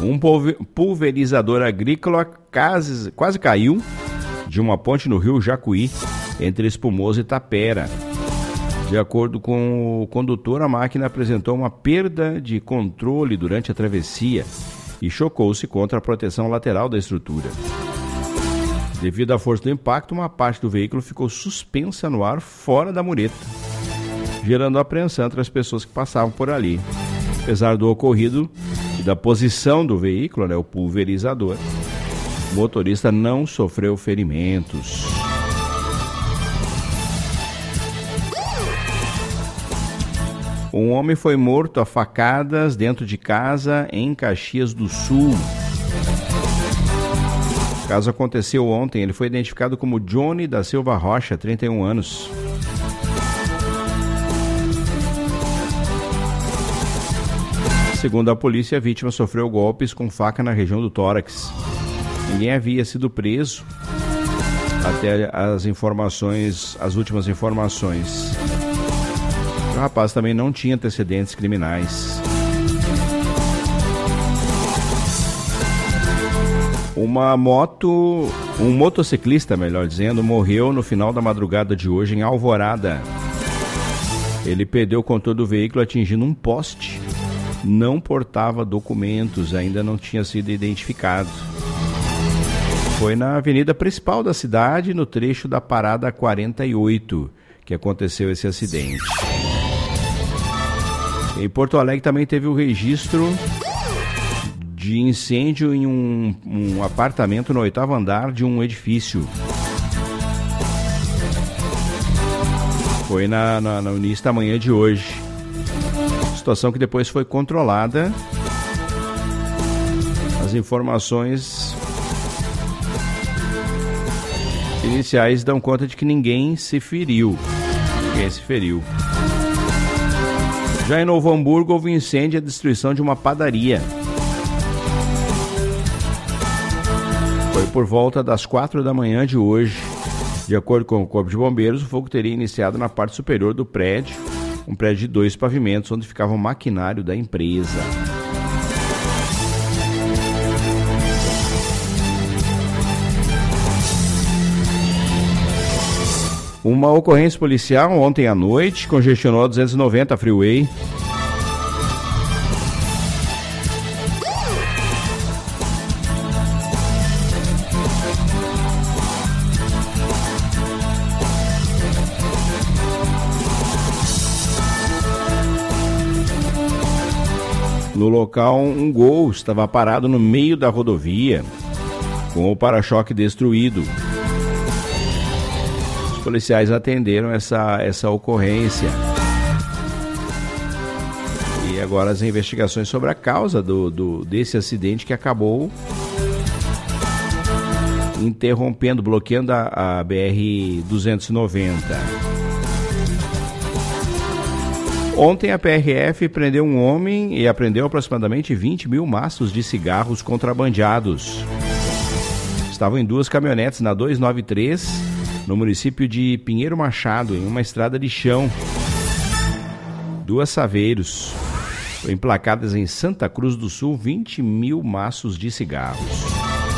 Um pulverizador agrícola quase caiu de uma ponte no rio Jacuí, entre Espumoso e Tapera. De acordo com o condutor, a máquina apresentou uma perda de controle durante a travessia e chocou-se contra a proteção lateral da estrutura. Devido à força do impacto, uma parte do veículo ficou suspensa no ar fora da mureta, gerando apreensão entre as pessoas que passavam por ali. Apesar do ocorrido e da posição do veículo, o pulverizador, o motorista não sofreu ferimentos. Um homem foi morto a facadas dentro de casa em Caxias do Sul. O caso aconteceu ontem. Ele foi identificado como Johnny da Silva Rocha, 31 anos. Segundo a polícia, a vítima sofreu golpes com faca na região do tórax. Ninguém havia sido preso até as últimas informações. O rapaz também não tinha antecedentes criminais. Um motociclista, melhor dizendo, morreu no final da madrugada de hoje em Alvorada. Ele perdeu o controle do veículo atingindo um poste. Não portava documentos, ainda não tinha sido identificado. Foi na avenida principal da cidade, no trecho da Parada 48, que aconteceu esse acidente. Em Porto Alegre também teve o registro de incêndio em um apartamento no 8º andar de um edifício. Foi no início da manhã de hoje. Situação que depois foi controlada. As informações iniciais dão conta de que ninguém se feriu. Já em Novo Hamburgo houve incêndio e a destruição de uma padaria. Foi por volta das 4 da manhã de hoje. De acordo com o Corpo de Bombeiros, o fogo teria iniciado na parte superior do prédio, um prédio de 2 pavimentos, onde ficava o maquinário da empresa. Uma ocorrência policial ontem à noite congestionou a 290 Freeway. No local, um Gol estava parado no meio da rodovia, com o para-choque destruído. Os policiais atenderam essa ocorrência. E agora as investigações sobre a causa desse acidente que acabou bloqueando a BR-290. Ontem a PRF prendeu um homem e apreendeu aproximadamente 20 mil maços de cigarros contrabandeados. Estavam em 2 caminhonetes na 293, no município de Pinheiro Machado, em uma estrada de chão. 2 saveiros. Foram emplacadas em Santa Cruz do Sul 20 mil maços de cigarros.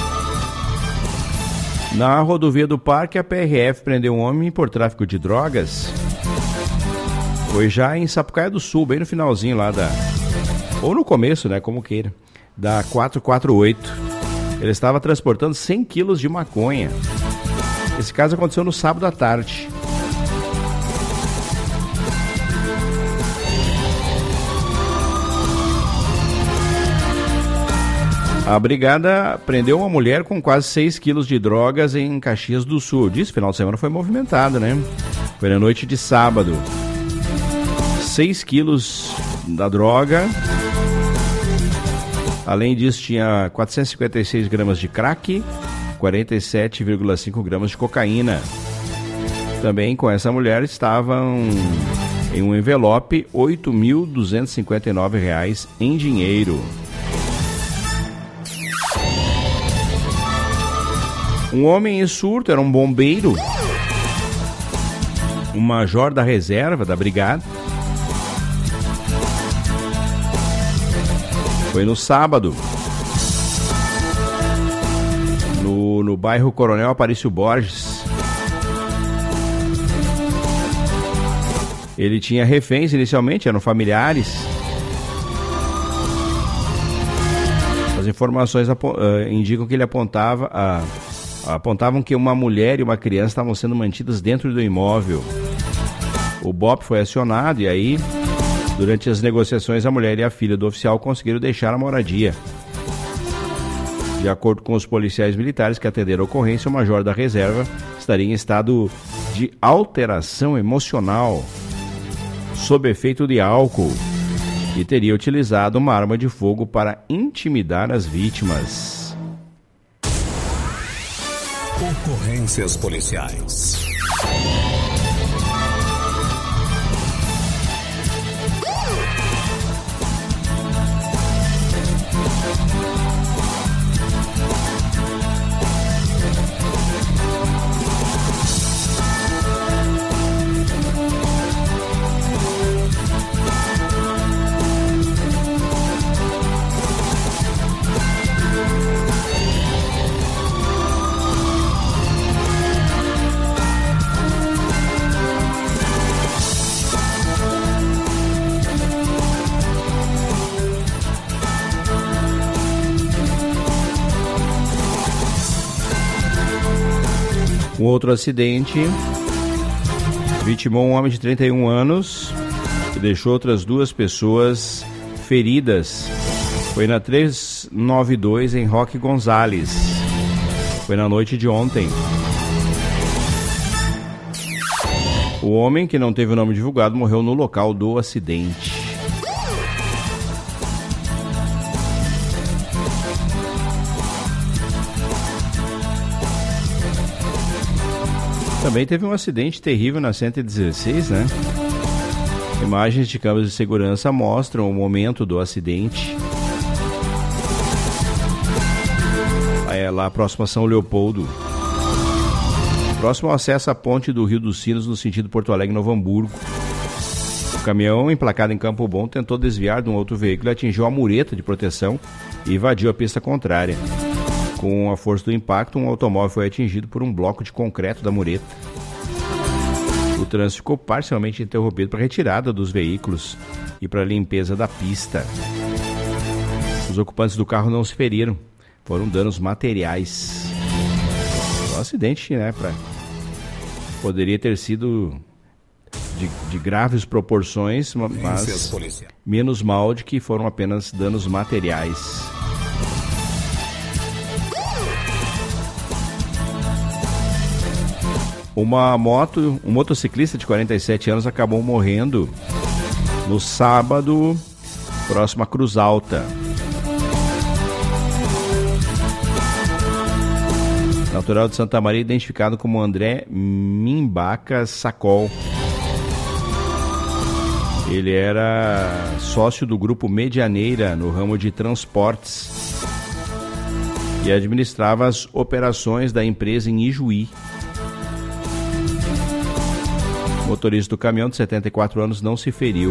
Na rodovia do Parque, a PRF prendeu um homem por tráfico de drogas. Foi já em Sapucaia do Sul, bem no finalzinho lá ou no começo, como queira, da 448. Ele estava transportando 100 quilos de maconha. Esse caso aconteceu no sábado à tarde. A brigada prendeu uma mulher com quase 6 quilos de drogas em Caxias do Sul. Diz, final de semana foi movimentado, Foi na noite de sábado. 6 quilos da droga. Além disso, tinha 456 gramas de crack, 47,5 gramas de cocaína. Também com essa mulher estavam em um envelope R$ 8.259 em dinheiro. Um homem em surto, era um bombeiro, um major da reserva da brigada. Foi no sábado. no bairro Coronel Aparício Borges. Ele tinha reféns inicialmente, eram familiares. As informações indicam que ele apontavam que uma mulher e uma criança estavam sendo mantidas dentro do imóvel. O BOP foi acionado e aí, durante as negociações, a mulher e a filha do oficial conseguiram deixar a moradia. De acordo com os policiais militares que atenderam a ocorrência, o major da reserva estaria em estado de alteração emocional, sob efeito de álcool, e teria utilizado uma arma de fogo para intimidar as vítimas. Ocorrências policiais. Um outro acidente vitimou um homem de 31 anos e deixou outras 2 pessoas feridas. Foi na 392 em Roque Gonzales. Foi na noite de ontem. O homem, que não teve o nome divulgado, morreu no local do acidente. Também teve um acidente terrível na 116, né? Imagens de câmeras de segurança mostram o momento do acidente. É lá próximo a São Leopoldo. Próximo ao acesso à ponte do Rio dos Sinos, no sentido Porto Alegre-Novo Hamburgo. O caminhão, emplacado em Campo Bom, tentou desviar de um outro veículo e atingiu a mureta de proteção e invadiu a pista contrária. Com a força do impacto, um automóvel foi atingido por um bloco de concreto da mureta. O trânsito ficou parcialmente interrompido para a retirada dos veículos e para a limpeza da pista. Os ocupantes do carro não se feriram, foram danos materiais. Um acidente, né? Poderia ter sido de graves proporções, mas menos mal de que foram apenas danos materiais. Um motociclista de 47 anos acabou morrendo no sábado, próximo à Cruz Alta. Natural de Santa Maria, identificado como André Mimbaca Sacol. Ele era sócio do grupo Medianeira no ramo de transportes e administrava as operações da empresa em Ijuí. O motorista do caminhão, de 74 anos, não se feriu.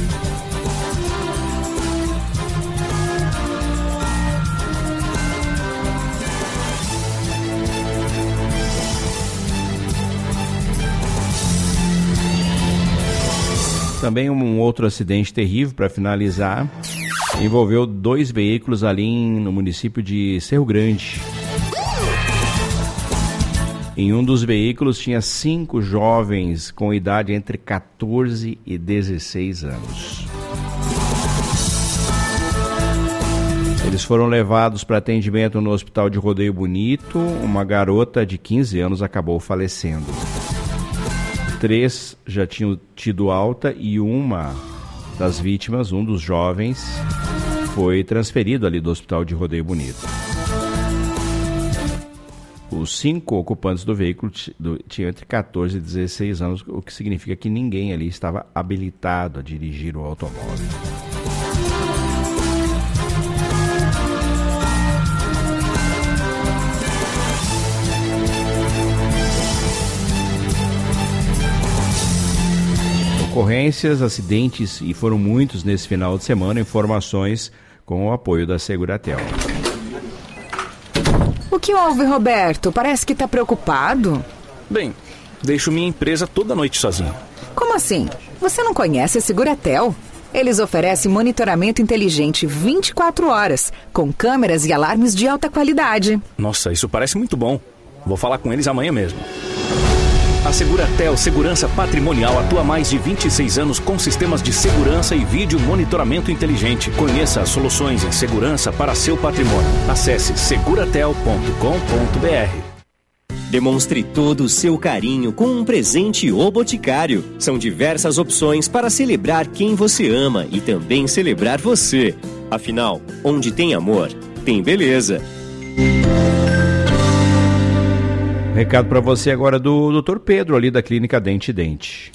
Também um outro acidente terrível, para finalizar, envolveu 2 veículos ali no município de Cerro Grande. Em um dos veículos tinha 5 jovens com idade entre 14 e 16 anos. Eles foram levados para atendimento no hospital de Rodeio Bonito. Uma garota de 15 anos acabou falecendo. 3 já tinham tido alta e uma das vítimas, um dos jovens, foi transferido ali do hospital de Rodeio Bonito. Os 5 ocupantes do veículo tinham entre 14 e 16 anos, o que significa que ninguém ali estava habilitado a dirigir o automóvel. Ocorrências, acidentes, e foram muitos nesse final de semana. Informações com o apoio da Seguratel. O que houve, Roberto? Parece que tá preocupado. Bem, deixo minha empresa toda noite sozinho. Como assim? Você não conhece a Seguratel? Eles oferecem monitoramento inteligente 24 horas, com câmeras e alarmes de alta qualidade. Nossa, isso parece muito bom. Vou falar com eles amanhã mesmo. A Seguratel Segurança Patrimonial atua há mais de 26 anos com sistemas de segurança e vídeo monitoramento inteligente. Conheça as soluções em segurança para seu patrimônio. Acesse seguratel.com.br. Demonstre todo o seu carinho com um presente O Boticário. São diversas opções para celebrar quem você ama e também celebrar você. Afinal, onde tem amor, tem beleza. Recado para você agora do Dr. Pedro, ali da Clínica Dente Dente.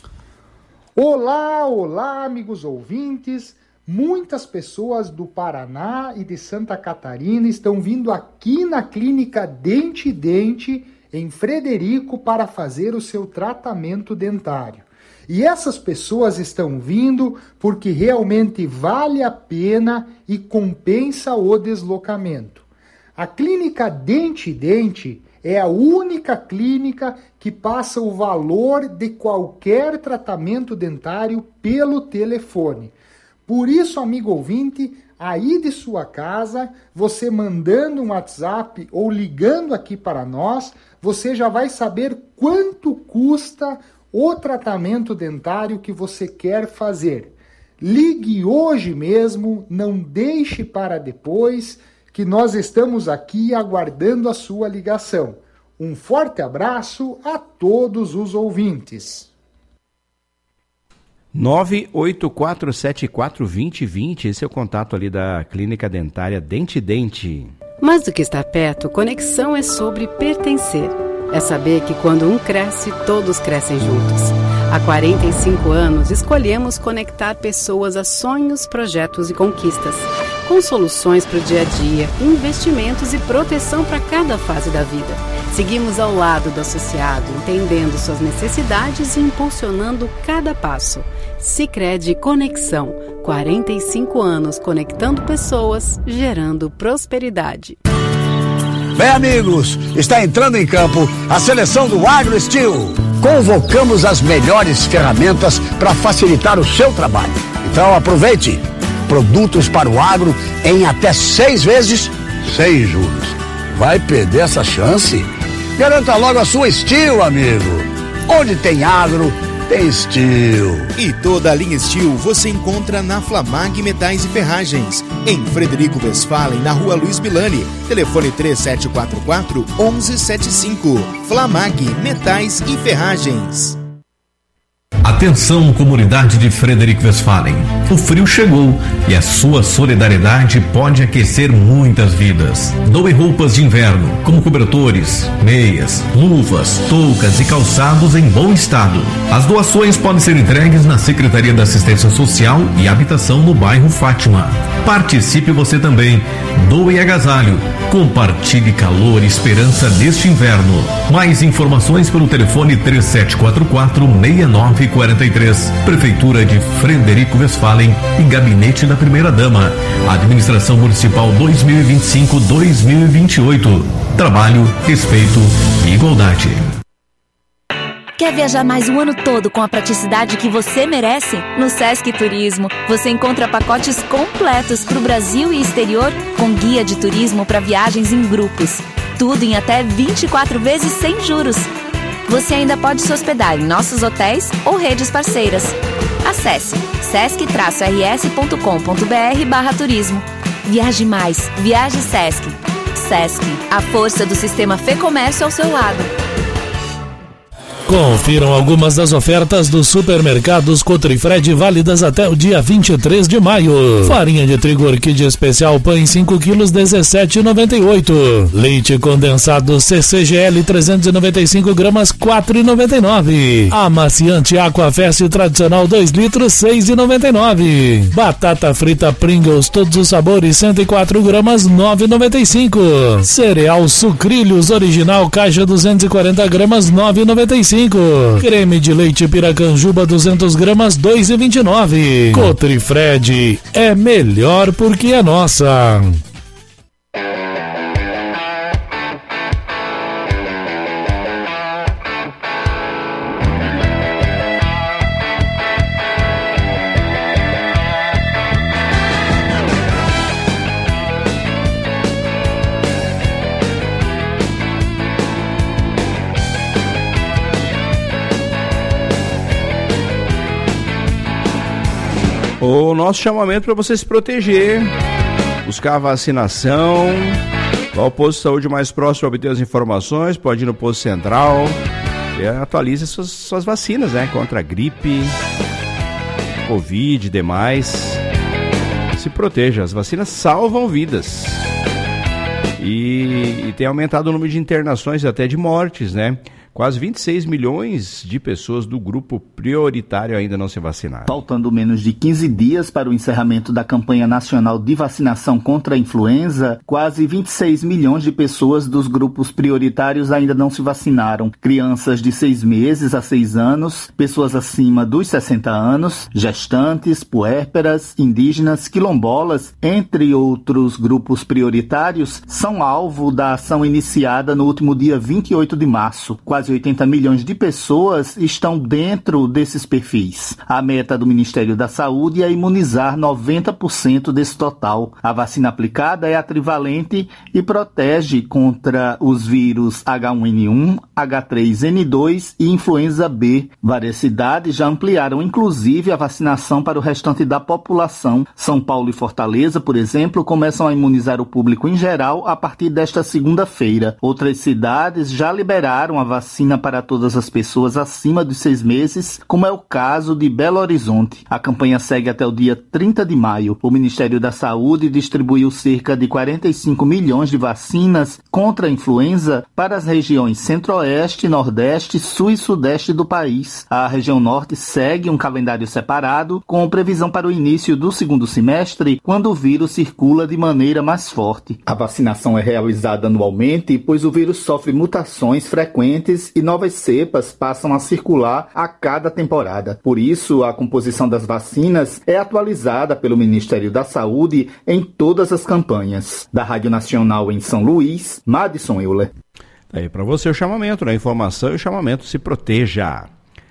Olá, amigos ouvintes. Muitas pessoas do Paraná e de Santa Catarina estão vindo aqui na Clínica Dente Dente, em Frederico, para fazer o seu tratamento dentário. E essas pessoas estão vindo porque realmente vale a pena e compensa o deslocamento. A Clínica Dente Dente é a única clínica que passa o valor de qualquer tratamento dentário pelo telefone. Por isso, amigo ouvinte, aí de sua casa, você mandando um WhatsApp ou ligando aqui para nós, você já vai saber quanto custa o tratamento dentário que você quer fazer. Ligue hoje mesmo, não deixe para depois, que nós estamos aqui aguardando a sua ligação. Um forte abraço a todos os ouvintes. 984742020, esse é o contato ali da Clínica Dentária Dente Dente. Mais do que estar perto, conexão é sobre pertencer. É saber que quando um cresce, todos crescem juntos. Há 45 anos, escolhemos conectar pessoas a sonhos, projetos e conquistas. Com soluções para o dia a dia, investimentos e proteção para cada fase da vida. Seguimos ao lado do associado, entendendo suas necessidades e impulsionando cada passo. Sicredi Conexão, 45 anos conectando pessoas, gerando prosperidade. Bem, amigos, está entrando em campo a seleção do AgroSteel. Convocamos as melhores ferramentas para facilitar o seu trabalho. Então aproveite. Produtos para o agro em até 6 vezes sem juros. Vai perder essa chance? Garanta logo a sua Steel, amigo. Onde tem agro, tem Steel. E toda a linha Steel você encontra na Flamag Metais e Ferragens, em Frederico Westphalen, na Rua Luiz Milani. Telefone 3744-1175. Flamag Metais e Ferragens. Atenção, comunidade de Frederico Westphalen. O frio chegou e a sua solidariedade pode aquecer muitas vidas. Doe roupas de inverno, como cobertores, meias, luvas, toucas e calçados em bom estado. As doações podem ser entregues na Secretaria da Assistência Social e Habitação no bairro Fátima. Participe você também. Doe agasalho. Compartilhe calor e esperança neste inverno. Mais informações pelo telefone 3744-6943. Prefeitura de Frederico Westphalen e Gabinete da Primeira-Dama. Administração Municipal 2025-2028. Trabalho, respeito e igualdade. Quer viajar mais o ano todo com a praticidade que você merece? No Sesc Turismo, você encontra pacotes completos para o Brasil e exterior, com guia de turismo para viagens em grupos. Tudo em até 24 vezes sem juros. Você ainda pode se hospedar em nossos hotéis ou redes parceiras. Acesse sesc-rs.com.br/turismo. Viaje mais, viaje Sesc. Sesc, a força do sistema Fê Comércio ao seu lado. Confiram algumas das ofertas dos supermercados Cotrifred válidas até o dia 23 de maio. Farinha de trigo Orquídea Especial Pães 5 quilos 17,98. Leite condensado CCGL 395 gramas 4,99. Amaciante Aquafest tradicional 2 litros 6,99. Batata frita Pringles todos os sabores 104 gramas 9,95. Cereal Sucrilhos original caixa 240 gramas 9,95. Creme de leite Piracanjuba 200 gramas 2,29. Cotrifred é melhor porque é nossa. O nosso chamamento para você se proteger, buscar a vacinação, qual o posto de saúde mais próximo para obter as informações, pode ir no posto central e atualize suas vacinas, né? Contra a gripe, Covid e demais. Se proteja, as vacinas salvam vidas. E tem aumentado o número de internações e até de mortes, né? Quase 26 milhões de pessoas do grupo prioritário ainda não se vacinaram. Faltando menos de 15 dias para o encerramento da campanha nacional de vacinação contra a influenza, quase 26 milhões de pessoas dos grupos prioritários ainda não se vacinaram. Crianças de 6 meses a 6 anos, pessoas acima dos 60 anos, gestantes, puérperas, indígenas, quilombolas, entre outros grupos prioritários, são alvo da ação iniciada no último dia 28 de março. Quase 80 milhões de pessoas estão dentro desses perfis. A meta do Ministério da Saúde é imunizar 90% desse total. A vacina aplicada é a trivalente e protege contra os vírus H1N1, H3N2 e influenza B. Várias cidades já ampliaram, inclusive, a vacinação para o restante da população. São Paulo e Fortaleza, por exemplo, começam a imunizar o público em geral a partir desta segunda-feira. Outras cidades já liberaram a vacina para todas as pessoas acima dos 6 meses, como é o caso de Belo Horizonte. A campanha segue até o dia 30 de maio. O Ministério da Saúde distribuiu cerca de 45 milhões de vacinas contra a influenza para as regiões Centro-Oeste, Nordeste, Sul e Sudeste do país. A região Norte segue um calendário separado, com previsão para o início do segundo semestre, quando o vírus circula de maneira mais forte. A vacinação é realizada anualmente, pois o vírus sofre mutações frequentes e novas cepas passam a circular a cada temporada. Por isso, a composição das vacinas é atualizada pelo Ministério da Saúde em todas as campanhas. Da Rádio Nacional em São Luís, Madison Euler. Aí para você o chamamento, né? Informação e o chamamento, se proteja.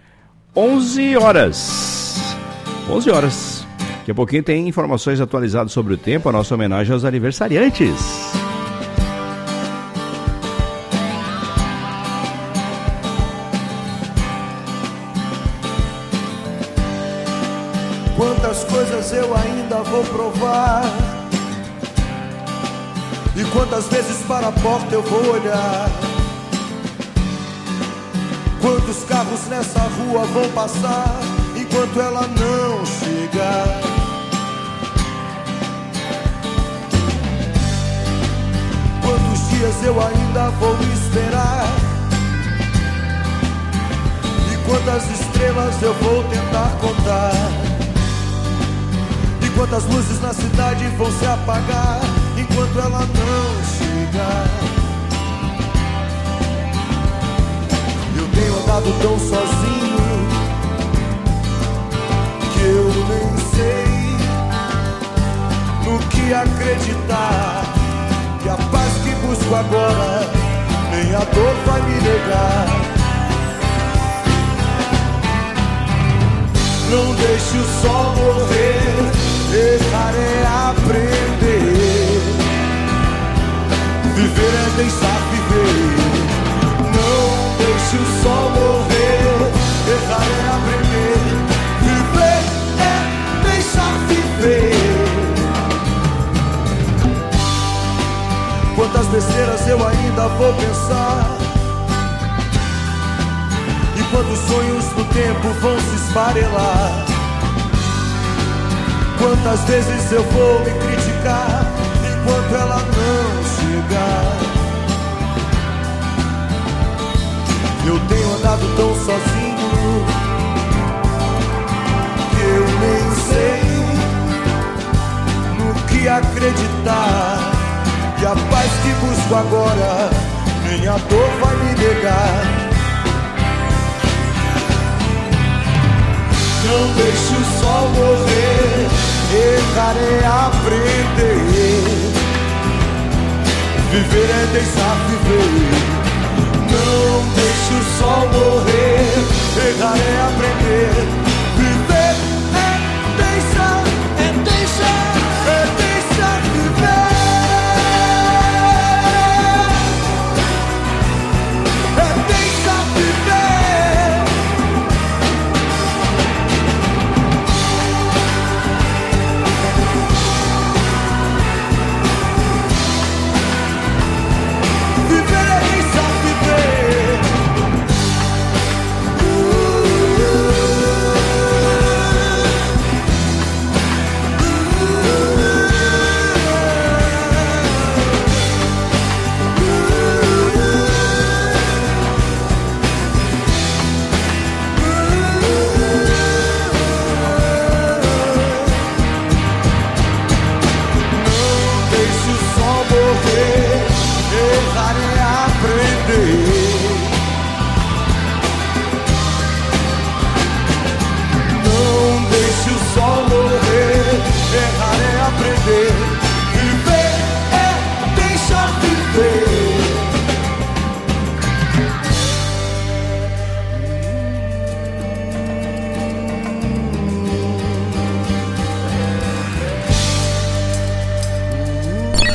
11 horas. 11 horas. Daqui a pouquinho tem informações atualizadas sobre o tempo, a nossa homenagem aos aniversariantes. Quantas coisas eu ainda vou provar, e quantas vezes para a porta eu vou olhar. Quantos carros nessa rua vão passar enquanto ela não chegar. Quantos dias eu ainda vou esperar, e quantas estrelas eu vou tentar contar. Quantas luzes na cidade vão se apagar enquanto ela não chegar. Eu tenho andado tão sozinho que eu nem sei no que acreditar. Que a paz que busco agora nem a dor vai me negar. Não deixe o sol morrer, errar é aprender. Viver é deixar viver. Não deixe o sol morrer, errar é aprender. Viver é deixar viver. Quantas besteiras eu ainda vou pensar, e quantos sonhos no tempo vão se esfarelar. Quantas vezes eu vou me criticar enquanto ela não chegar. Eu tenho andado tão sozinho que eu nem sei no que acreditar. E a paz que busco agora nem a dor vai me negar. Não deixe o sol morrer, errar é aprender. Viver é deixar viver. Não deixe o sol morrer, errar é aprender. Viver é deixar, é deixar, é deixar viver. É deixar viver.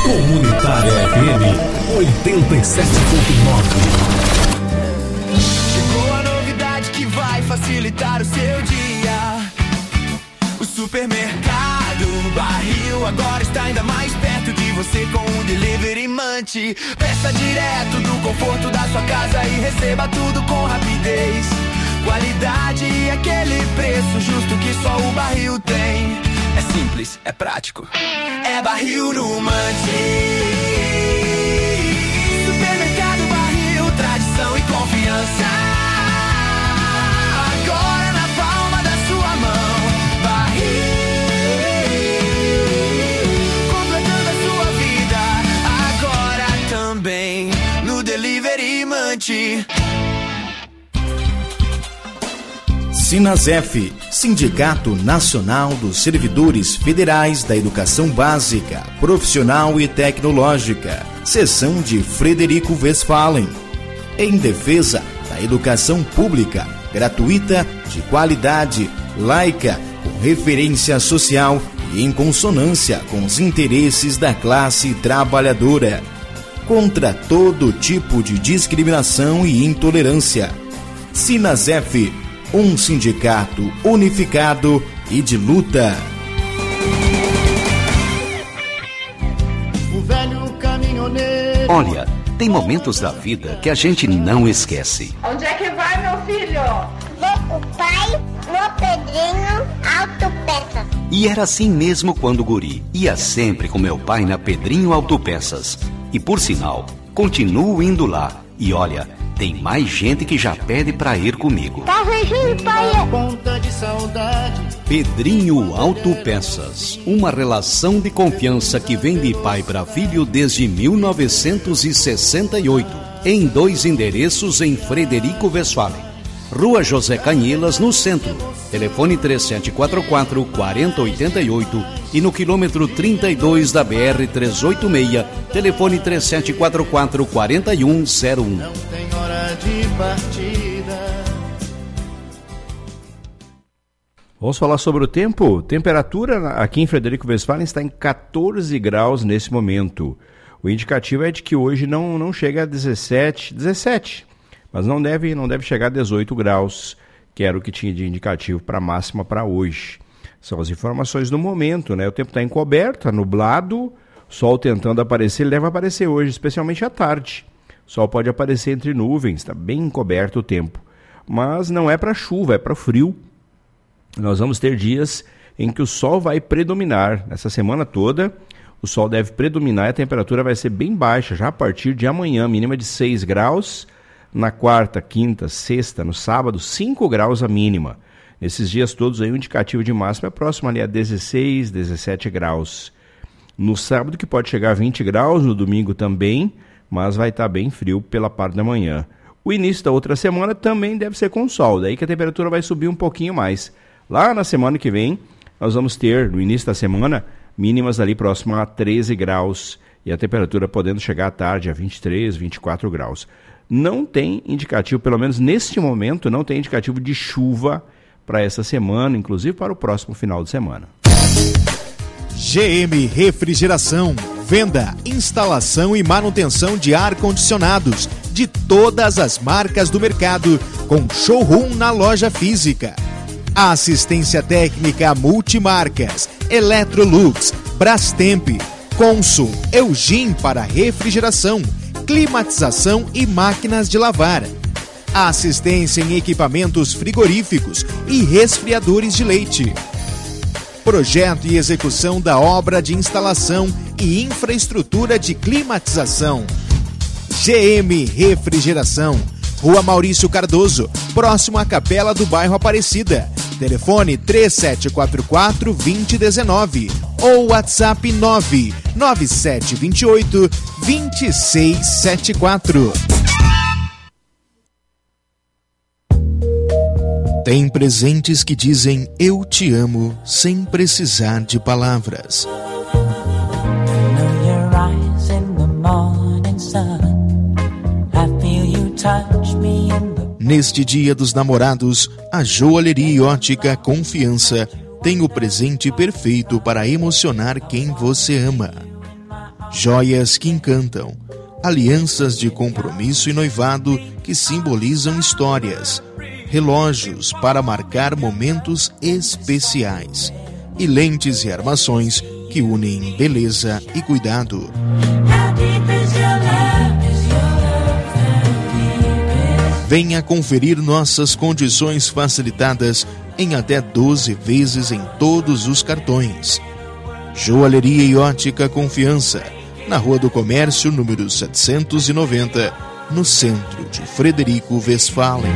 Comunitária FM 87.9. Chegou a novidade que vai facilitar o seu dia. O supermercado Barril agora está ainda mais perto de você com o Delivery Munch. Peça direto do conforto da sua casa e receba tudo com rapidez. Qualidade e aquele preço justo que só o Barril tem. É simples, é prático, é Barril no Munch. Supermercado Barril, tradição e confiança. Agora na palma da sua mão. Barril, completando a sua vida. Agora também no Delivery Munch. Sinasef, Sindicato Nacional dos Servidores Federais da Educação Básica, Profissional e Tecnológica, seção de Frederico Westphalen, em defesa da educação pública, gratuita, de qualidade, laica, com referência social e em consonância com os interesses da classe trabalhadora, contra todo tipo de discriminação e intolerância. Sinasef, um sindicato unificado e de luta. O velho caminhoneiro. Olha, tem momentos da vida que a gente não esquece. Onde é que vai, meu filho? Ver o pai no Pedrinho Autopeças. E era assim mesmo quando guri. Ia sempre com meu pai na Pedrinho Autopeças. E por sinal, continuo indo lá. E olha, tem mais gente que já pede pra ir comigo. Tá vendo, pai? Ponta de saudade. Pedrinho Autopeças, uma relação de confiança que vem de pai para filho desde 1968, em 2 endereços em Frederico Westphalen. Rua José Canhelas, no centro. Telefone 3744-4088 e no quilômetro 32 da BR-386, telefone 3744-4101. Não tem hora de partida. Vamos falar sobre o tempo. Temperatura aqui em Frederico Westphalen está em 14 graus nesse momento. O indicativo é de que hoje não chega a 17, mas não deve chegar a 18 graus, que era o que tinha de indicativo para a máxima para hoje. São as informações do momento, né? O tempo está encoberto, está nublado, sol tentando aparecer, ele deve aparecer hoje, especialmente à tarde. O sol pode aparecer entre nuvens, está bem encoberto o tempo. Mas não é para chuva, é para frio. Nós vamos ter dias em que o sol vai predominar. Nessa semana toda, o sol deve predominar e a temperatura vai ser bem baixa, já a partir de amanhã, mínima de 6 graus. Na quarta, quinta, sexta, no sábado, 5 graus a mínima. Nesses dias todos aí o indicativo de máxima é próximo ali a 16, 17 graus. No sábado que pode chegar a 20 graus, no domingo também, mas vai estar bem frio pela parte da manhã. O início da outra semana também deve ser com sol, daí que a temperatura vai subir um pouquinho mais. Lá na semana que vem, nós vamos ter, no início da semana, mínimas ali próximo a 13 graus e a temperatura podendo chegar à tarde a 23, 24 graus. Não tem indicativo, pelo menos neste momento, não tem indicativo de chuva para essa semana, inclusive para o próximo final de semana. GM Refrigeração, venda, instalação e manutenção de ar-condicionados de todas as marcas do mercado, com showroom na loja física. Assistência técnica multimarcas, Electrolux, Brastemp, Consul, Eugin para refrigeração, climatização e máquinas de lavar. Assistência em equipamentos frigoríficos e resfriadores de leite. Projeto e execução da obra de instalação e infraestrutura de climatização. GM Refrigeração, Rua Maurício Cardoso, próximo à Capela do Bairro Aparecida. Telefone 3744-2019 ou WhatsApp 99728-2674. Tem presentes que dizem eu te amo sem precisar de palavras. Neste Dia dos Namorados, a Joalheria e Ótica Confiança tem o presente perfeito para emocionar quem você ama. joias que encantam, alianças de compromisso e noivado que simbolizam histórias, relógios para marcar momentos especiais e lentes e armações que unem beleza e cuidado. Venha conferir nossas condições facilitadas em até 12 vezes em todos os cartões. Joalheria e Ótica Confiança, na Rua do Comércio, número 790, no centro de Frederico Westphalen.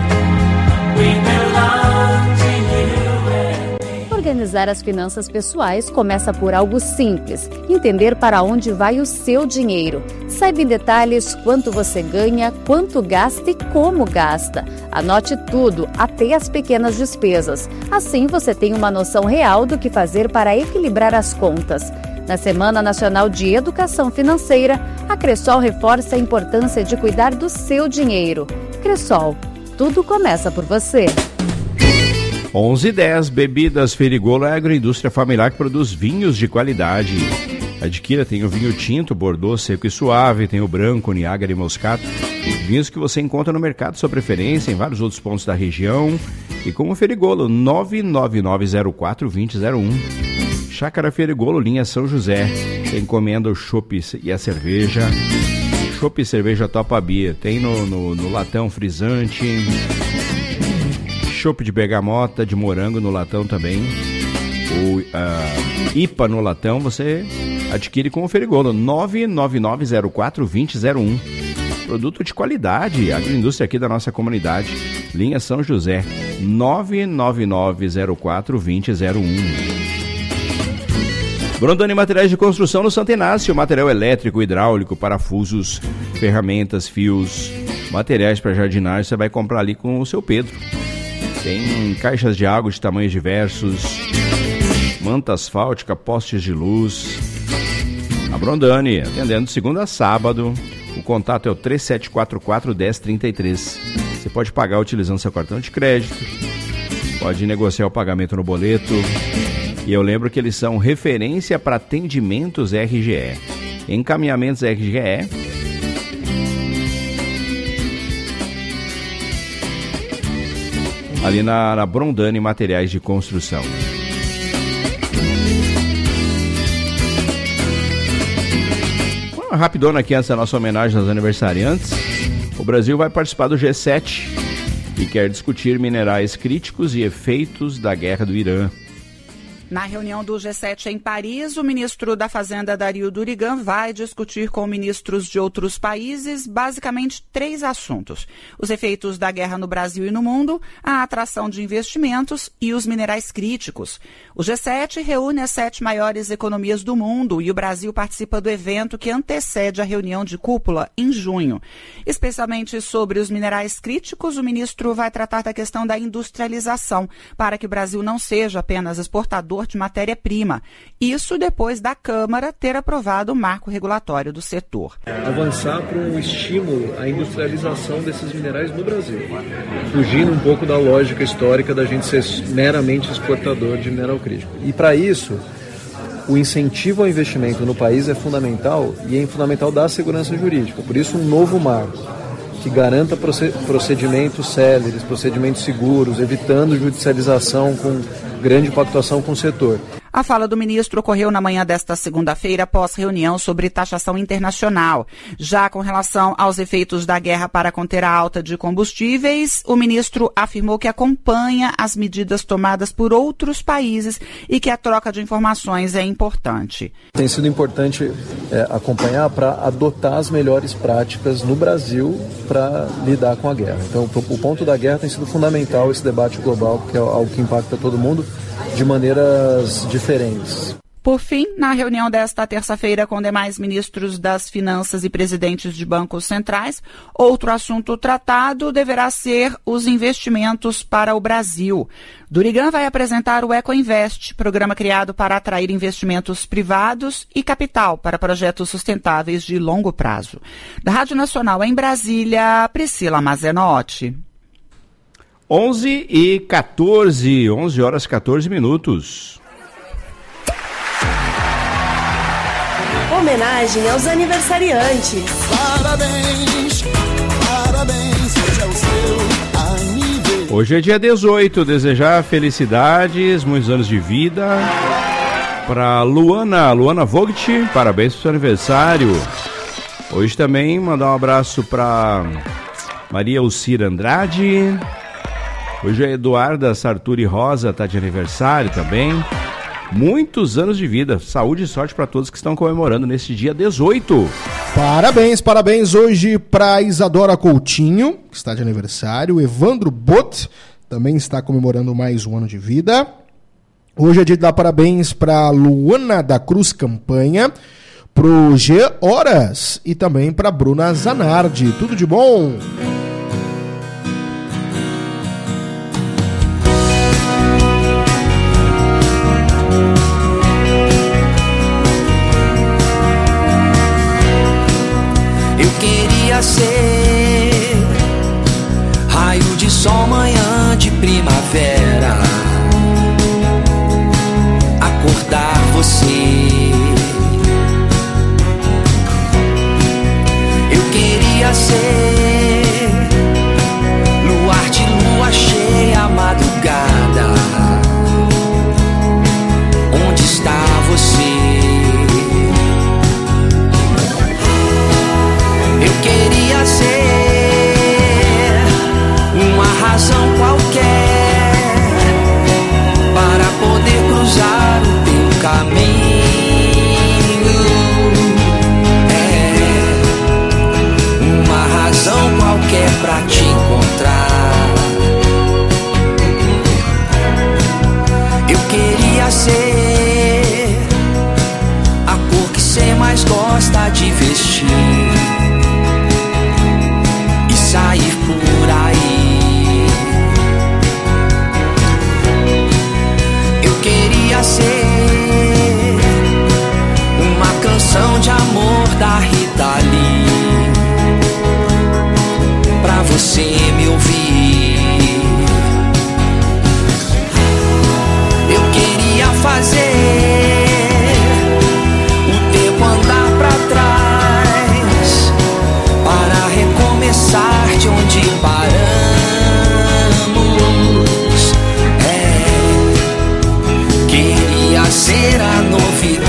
Organizar as finanças pessoais começa por algo simples: entender para onde vai o seu dinheiro. Saiba em detalhes quanto você ganha, quanto gasta e como gasta. Anote tudo, até as pequenas despesas. Assim você tem uma noção real do que fazer para equilibrar as contas. Na Semana Nacional de Educação Financeira, a Cressol reforça a importância de cuidar do seu dinheiro. Cressol, tudo começa por você. 11:10, Bebidas Ferigolo é a agroindústria familiar que produz vinhos de qualidade. Adquira, tem o vinho tinto, Bordeaux, seco e suave, tem o branco, Niágara e Moscato. Vinhos que você encontra no mercado, sua preferência, em vários outros pontos da região. E com o Ferigolo, 99904-2001. Chácara Ferigolo, linha São José. Encomenda o chopp e a cerveja. Chopp e cerveja Topa Beer. Tem no latão frisante. Chopp de bergamota, de morango no latão também. O IPA no latão você adquire com o Ferigolo, 99904-2001. Produto de qualidade, agroindústria aqui da nossa comunidade. Linha São José, 99904-2001. Brondani Materiais de Construção no Santo Inácio, material elétrico, hidráulico, parafusos, ferramentas, fios, materiais para jardinagem, você vai comprar ali com o seu Pedro. Tem caixas de água de tamanhos diversos, manta asfáltica, postes de luz. A Brondani, atendendo de segunda a sábado. O contato é o 3744-1033. Você pode pagar utilizando seu cartão de crédito, pode negociar o pagamento no boleto. E eu lembro que eles são referência para atendimentos RGE. Encaminhamentos RGE. Ali na Brondani Materiais de Construção. Uma rapidona aqui antes da nossa homenagem aos aniversariantes. O Brasil vai participar do G7 e quer discutir minerais críticos e efeitos da guerra do Irã. Na reunião do G7 em Paris, o ministro da Fazenda, Dario Durigan, vai discutir com ministros de outros países basicamente 3 assuntos: os efeitos da guerra no Brasil e no mundo, a atração de investimentos e os minerais críticos. O G7 reúne as 7 maiores economias do mundo e o Brasil participa do evento que antecede a reunião de cúpula em junho. Especialmente sobre os minerais críticos, o ministro vai tratar da questão da industrialização, para que o Brasil não seja apenas exportador de matéria-prima. Isso depois da Câmara ter aprovado o marco regulatório do setor. Avançar para um estímulo à industrialização desses minerais no Brasil, fugindo um pouco da lógica histórica da gente ser meramente exportador de mineral crítico. E para isso, o incentivo ao investimento no país é fundamental e é fundamental dar segurança jurídica. Por isso, um novo marco que garanta procedimentos céleres, procedimentos seguros, evitando judicialização com grande pactuação com o setor. A fala do ministro ocorreu na manhã desta segunda-feira após reunião sobre taxação internacional. Já com relação aos efeitos da guerra para conter a alta de combustíveis, o ministro afirmou que acompanha as medidas tomadas por outros países e que a troca de informações é importante. Tem sido importante acompanhar para adotar as melhores práticas no Brasil para lidar com a guerra. Então, o ponto da guerra tem sido fundamental, esse debate global, porque é algo que impacta todo mundo de maneiras diferentes. Por fim, na reunião desta terça-feira com demais ministros das Finanças e presidentes de bancos centrais, outro assunto tratado deverá ser os investimentos para o Brasil. Durigan vai apresentar o EcoInvest, programa criado para atrair investimentos privados e capital para projetos sustentáveis de longo prazo. Da Rádio Nacional em Brasília, Priscila Mazenotti. 11h14, 11 horas 14 minutos. homenagem aos aniversariantes. Parabéns, parabéns, hoje é o seu aniversário. Hoje é dia 18, desejar felicidades, muitos anos de vida para Luana Vogt, parabéns pelo seu aniversário. Hoje também mandar um abraço para Maria Elcira Andrade. Hoje é Eduarda Sarturi Rosa, tá de aniversário também. Muitos anos de vida, saúde e sorte para todos que estão comemorando nesse dia 18. Parabéns hoje para Isadora Coutinho, que está de aniversário. Evandro Bot também está comemorando mais um ano de vida. Hoje é dia de dar parabéns para Luana da Cruz Campanha, pro G Horas e também para Bruna Zanardi. Tudo de bom? Ser raio de sol, manhã de primavera, acordar você. Eu queria ser luar de lua cheia, madrugada. Onde está você? Eu queria ser uma razão qualquer para poder cruzar o teu caminho. Uma razão qualquer para te encontrar. Eu queria ser a cor que você mais gosta de vestir, sair por aí. Eu queria ser uma canção de amor da Rita Lee, pra você me ouvir. Eu queria fazer o tempo andar pra trás, para recomeçar de onde paramos. Queria ser a novidade,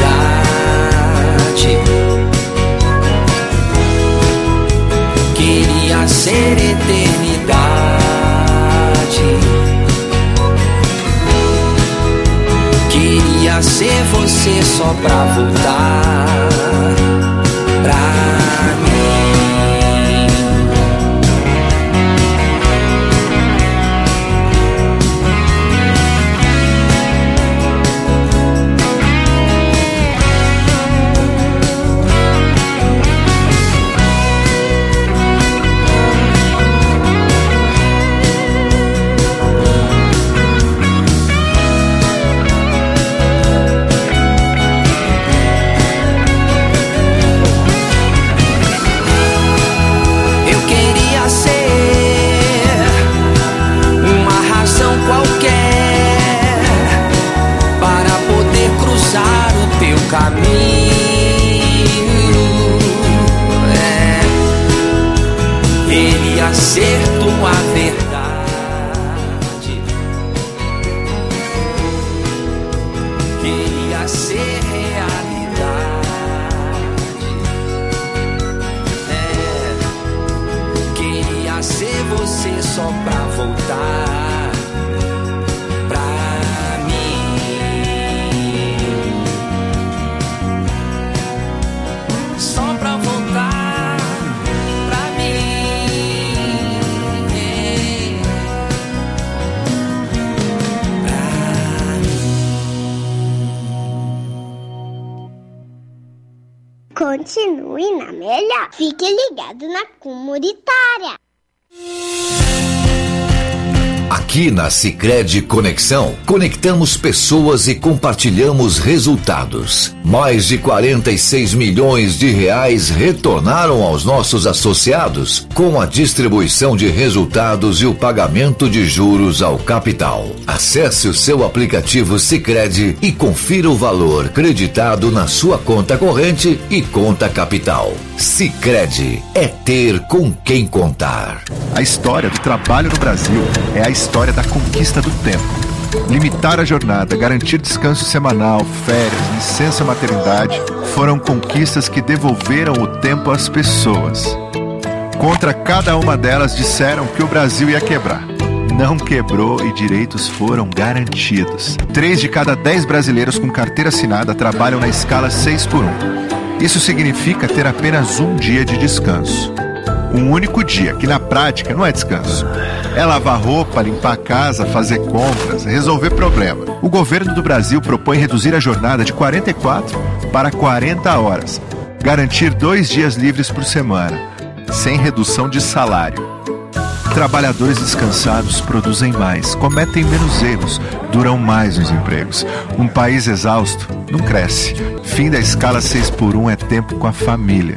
queria ser eternidade, queria ser você só pra voltar pra mim. Caminho, queria ser tua verdade, queria ser realidade, queria ser você só pra voltar pra só pra voltar pra mim, pra mim. Continue na melhor. Fique ligado na Comunitária. Aqui na Sicredi Conexão, conectamos pessoas e compartilhamos resultados. Mais de 46 milhões de reais retornaram aos nossos associados com a distribuição de resultados e o pagamento de juros ao capital. Acesse o seu aplicativo Sicredi e confira o valor creditado na sua conta corrente e conta capital. Sicredi é ter com quem contar. A história do trabalho no Brasil é a história da conquista do tempo. Limitar a jornada, garantir descanso semanal, férias, licença maternidade foram conquistas que devolveram o tempo às pessoas. Contra cada uma delas disseram que o Brasil ia quebrar. Não quebrou e direitos foram garantidos. 3 de cada 10 brasileiros com carteira assinada trabalham na escala 6x1. Isso significa ter apenas um dia de descanso. Um único dia, que na prática não é descanso. É lavar roupa, limpar a casa, fazer compras, resolver problema. O governo do Brasil propõe reduzir a jornada de 44 para 40 horas. Garantir 2 dias livres por semana, sem redução de salário. Trabalhadores descansados produzem mais, cometem menos erros, duram mais nos empregos. Um país exausto não cresce. Fim da escala 6x1 é tempo com a família.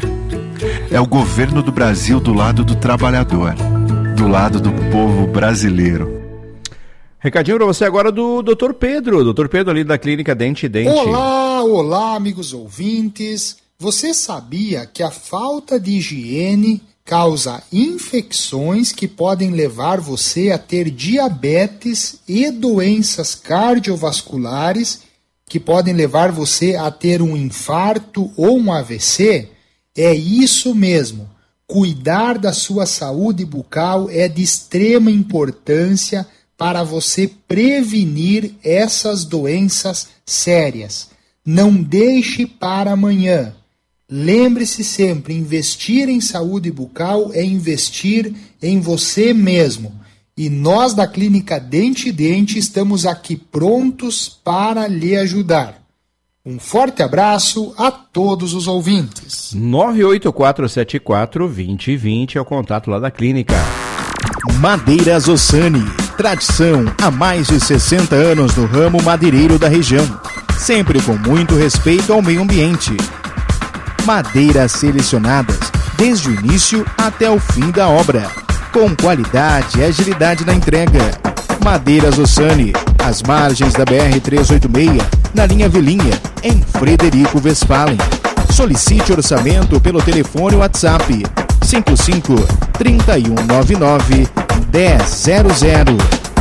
É o governo do Brasil do lado do trabalhador, do lado do povo brasileiro. Recadinho para você agora do Dr. Pedro. Dr. Pedro ali da Clínica Dente e Dente. Olá, amigos ouvintes. Você sabia que a falta de higiene causa infecções que podem levar você a ter diabetes e doenças cardiovasculares que podem levar você a ter um infarto ou um AVC? É isso mesmo. Cuidar da sua saúde bucal é de extrema importância para você prevenir essas doenças sérias. Não deixe para amanhã. Lembre-se sempre, investir em saúde bucal é investir em você mesmo. E nós da Clínica Dente e Dente estamos aqui prontos para lhe ajudar. Um forte abraço a todos os ouvintes. 98474-2020 é o contato lá da clínica. Madeiras Ossani. Tradição há mais de 60 anos no ramo madeireiro da região. Sempre com muito respeito ao meio ambiente. Madeiras selecionadas desde o início até o fim da obra. Com qualidade e agilidade na entrega. Madeiras Ossani. Às margens da BR-386, na linha Vilinha, em Frederico Westphalen. Solicite orçamento pelo telefone WhatsApp 55-3199-1000.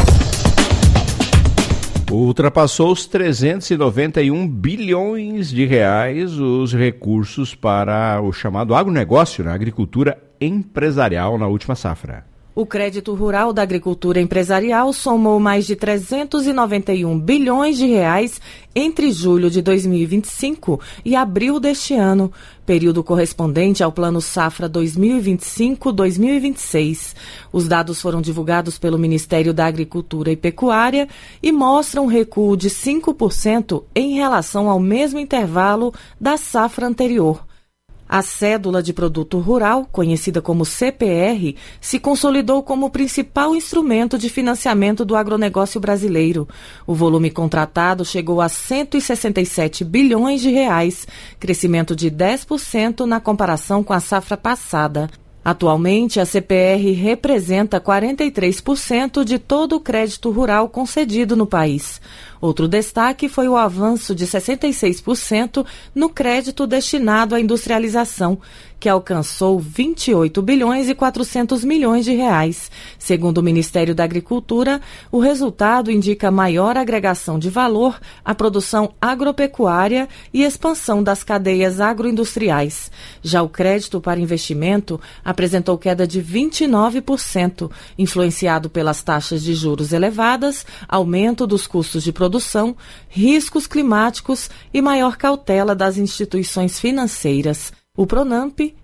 Ultrapassou os 391 bilhões de reais os recursos para o chamado agronegócio na agricultura empresarial na última safra. O crédito rural da agricultura empresarial somou mais de 391 bilhões de reais entre julho de 2025 e abril deste ano, período correspondente ao Plano Safra 2025-2026. Os dados foram divulgados pelo Ministério da Agricultura e Pecuária e mostram um recuo de 5% em relação ao mesmo intervalo da safra anterior. A cédula de produto rural, conhecida como CPR, se consolidou como o principal instrumento de financiamento do agronegócio brasileiro. O volume contratado chegou a 167 bilhões de reais, crescimento de 10% na comparação com a safra passada. Atualmente, a CPR representa 43% de todo o crédito rural concedido no país. Outro destaque foi o avanço de 66% no crédito destinado à industrialização, que alcançou 28 bilhões e 400 milhões de reais. Segundo o Ministério da Agricultura, o resultado indica maior agregação de valor à produção agropecuária e expansão das cadeias agroindustriais. Já o crédito para investimento apresentou queda de 29%, influenciado pelas taxas de juros elevadas, aumento dos custos de produção, riscos climáticos e maior cautela das instituições financeiras. O Pronamp,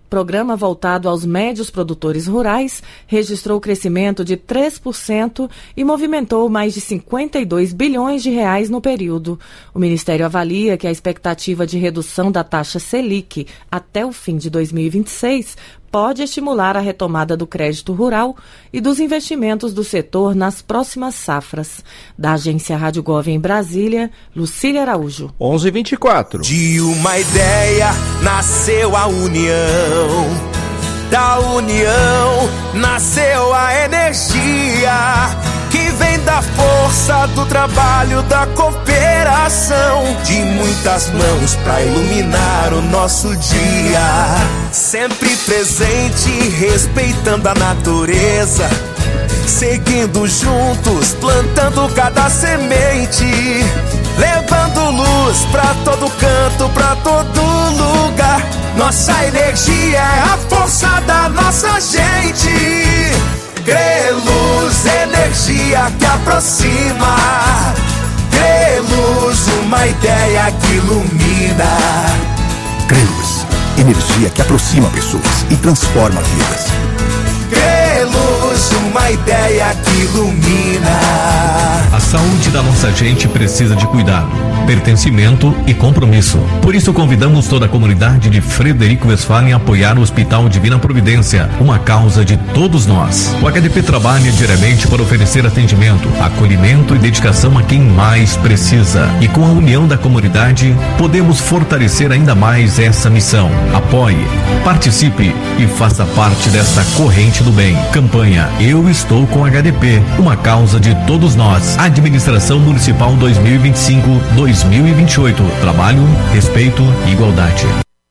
programa voltado aos médios produtores rurais registrou crescimento de 3% e movimentou mais de 52 bilhões de reais no período. O Ministério avalia que a expectativa de redução da taxa Selic até o fim de 2026 pode estimular a retomada do crédito rural e dos investimentos do setor nas próximas safras. Da agência Rádio Gov em Brasília, Lucília Araújo. 11h24. De uma ideia nasceu a união, da união nasceu a energia, que vem da força do trabalho, da cooperação, de muitas mãos pra iluminar o nosso dia. Sempre presente, respeitando a natureza, seguindo juntos, plantando cada semente, levando luz pra todo canto, pra todo lugar. Nossa energia é a força da nossa gente. Creluz, energia que aproxima. Creluz, uma ideia que ilumina. Creluz, energia que aproxima pessoas e transforma vidas. Creluz, uma ideia que ilumina. A saúde da nossa gente precisa de cuidado, pertencimento e compromisso. Por isso convidamos toda a comunidade de Frederico Westphalen a apoiar o Hospital Divina Providência, uma causa de todos nós. O HDP trabalha diariamente para oferecer atendimento, acolhimento e dedicação a quem mais precisa. E com a união da comunidade, podemos fortalecer ainda mais essa missão. Apoie, participe e faça parte dessa corrente do bem. Campanha Eu Estou com HDP, uma causa de todos nós. Administração Municipal 2025-2028. Trabalho, respeito e igualdade.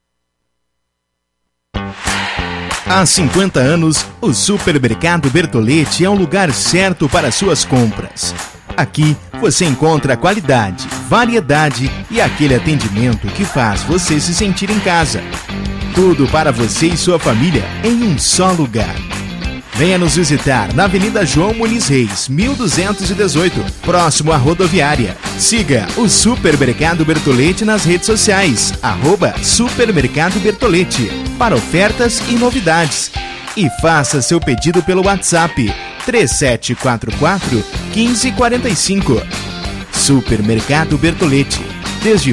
Há 50 anos, o Supermercado Bertolletti é um lugar certo para suas compras. Aqui você encontra qualidade, variedade e aquele atendimento que faz você se sentir em casa. Tudo para você e sua família em um só lugar. Venha nos visitar na Avenida João Muniz Reis, 1218, próximo à rodoviária. Siga o Supermercado Bertolletti nas redes sociais, @Supermercado Bertolletti, para ofertas e novidades. E faça seu pedido pelo WhatsApp 3744 1545. Supermercado Bertolletti, desde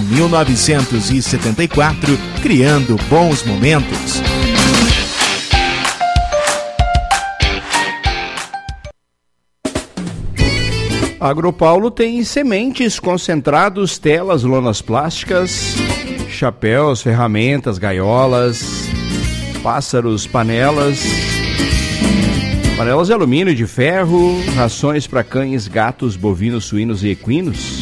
1974, criando bons momentos. Agropaulo tem sementes, concentrados, telas, lonas plásticas, chapéus, ferramentas, gaiolas, pássaros, panelas de alumínio e de ferro, rações para cães, gatos, bovinos, suínos e equinos,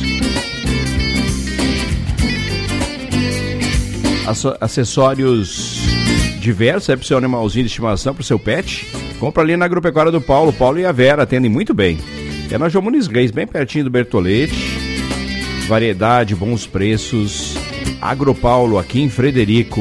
acessórios diversos, é para o seu animalzinho de estimação, para o seu pet. Compra ali na Agropecuária do Paulo. Paulo e a Vera atendem muito bem. É na João Muniz Reis, bem pertinho do Bertolletti. Variedade, bons preços. Agropaulo, aqui em Frederico.